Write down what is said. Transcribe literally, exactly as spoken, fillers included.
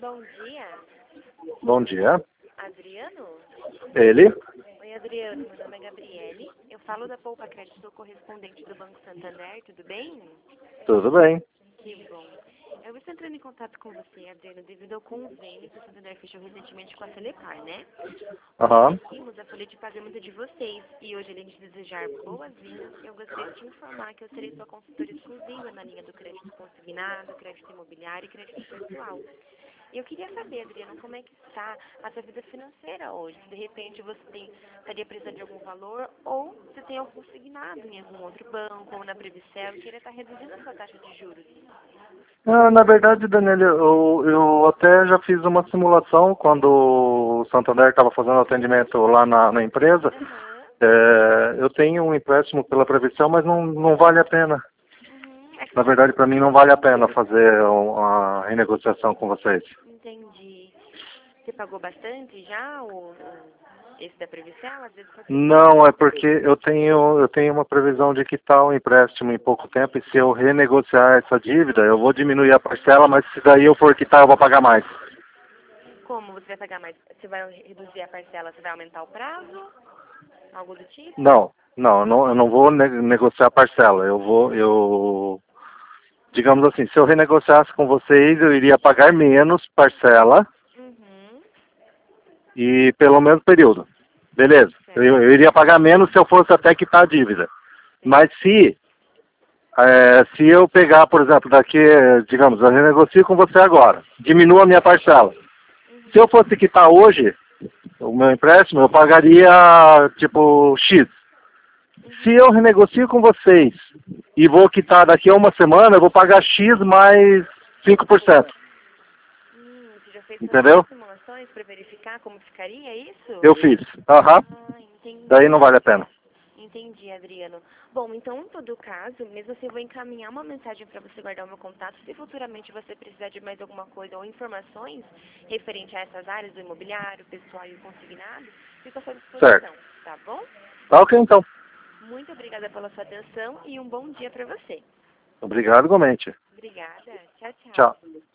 Bom dia. Bom dia. Adriano? Ele? Oi, Adriano. Meu nome é Gabriele. Eu falo da Poupa Crédito, sou correspondente do Banco Santander. Tudo bem? Tudo bem. Que bom. Eu estou entrando em contato com você, Adriano, devido ao convênio que o Santander fechou recentemente com a Celepar, né? Aham. Temos a folha de pagamento de vocês e hoje, além de desejar boas-vindas, eu gostaria de te informar que eu serei sua consultora exclusiva na linha do crédito consignado, crédito imobiliário e crédito pessoal. E eu queria saber, Adriano, como é que está a sua vida financeira hoje? Se de repente você tem, estaria precisando de algum valor ou se tem algum consignado em algum outro banco ou na Previcel e queria estar reduzindo a sua taxa de juros. Ah, na verdade, Daniel, eu, eu até já fiz uma simulação quando o Santander estava fazendo atendimento lá na, na empresa. Aham. É, eu tenho um empréstimo pela previsão, mas não, não vale a pena. Uhum. É que Na você... verdade, para mim não vale a pena fazer uma renegociação com vocês. Entendi. Você pagou bastante já o, o- esse da Previcel? Às vezes pode ser que Não, é porque eu tenho, eu tenho uma previsão de quitar o empréstimo em pouco tempo e se eu renegociar essa dívida, eu vou diminuir a parcela, mas se daí eu for quitar, eu vou pagar mais. como você vai pagar mais? Você vai reduzir a parcela? Você vai aumentar o prazo? Algo do tipo? Não, não, eu não, eu não vou ne- negociar a parcela. Eu vou, eu, digamos assim, se eu renegociasse com vocês, eu iria pagar menos parcela Uhum. e pelo mesmo período. Beleza. Eu, Certo. eu iria pagar menos se eu fosse até quitar a dívida. Sim. Mas se, é, se eu pegar, por exemplo, daqui, digamos, eu renegocio com você agora, diminua a minha parcela. Se eu Uhum. fosse quitar hoje o meu empréstimo, eu pagaria tipo X. Se Uhum. eu renegocio com vocês e vou quitar daqui a uma semana, eu vou pagar X mais cinco por cento. Hum, você já fez todas Entendeu? as simulações para verificar como ficaria é isso? Eu fiz. Aham. Ah, Daí não entendi. vale a pena. Entendi, Adriano. Bom, então, em todo caso, mesmo assim, eu vou encaminhar uma mensagem para você guardar o meu contato. Se futuramente você precisar de mais alguma coisa ou informações referente a essas áreas do imobiliário, pessoal e o consignado, fico à sua Certo. disposição, tá bom? Tá ok, então. Muito obrigada pela sua atenção e um bom dia para você. Obrigado igualmente. Obrigada. Tchau, tchau. Tchau.